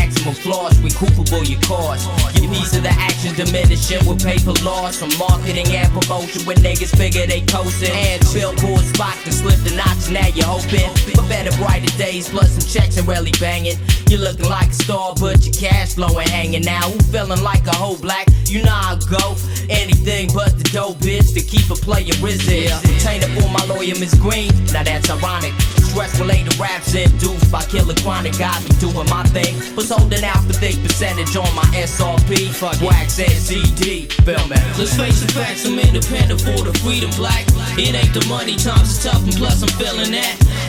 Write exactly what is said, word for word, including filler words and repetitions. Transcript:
maximum floss, recoupable your cost. Get a piece of the action diminishing with paper loss. From marketing and promotion when niggas figure they coastin'. And billboard spot can slip the notch, now you're hoping for better, brighter days, plus some checks and really banging. You're looking like a star, but your cash flow ain't hanging now. Who feeling like a whole black? You know how I go. Anything but the dope bitch to keep a player risen. Tainted for my lawyer, Miss Green. Now that's ironic. Stress related raps induced by Killer Chronic. Got me doing my thing. Was holding out for thick percentage on my S R P. Fuck Wax and C D. Feel me? Let's face the facts, I'm independent for the freedom black. It ain't the money, times is tough, and plus I'm feeling that.